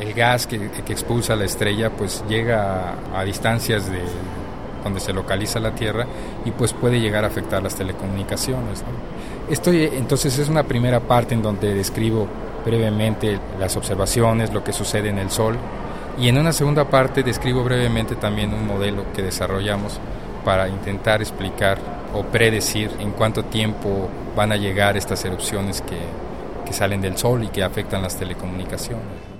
el gas que expulsa la estrella pues llega a distancias de donde se localiza la Tierra y pues puede llegar a afectar las telecomunicaciones, ¿no? Entonces es una primera parte en donde describo brevemente las observaciones, lo que sucede en el Sol, y en una segunda parte describo brevemente también un modelo que desarrollamos para intentar explicar o predecir en cuánto tiempo van a llegar estas erupciones que salen del Sol y que afectan las telecomunicaciones.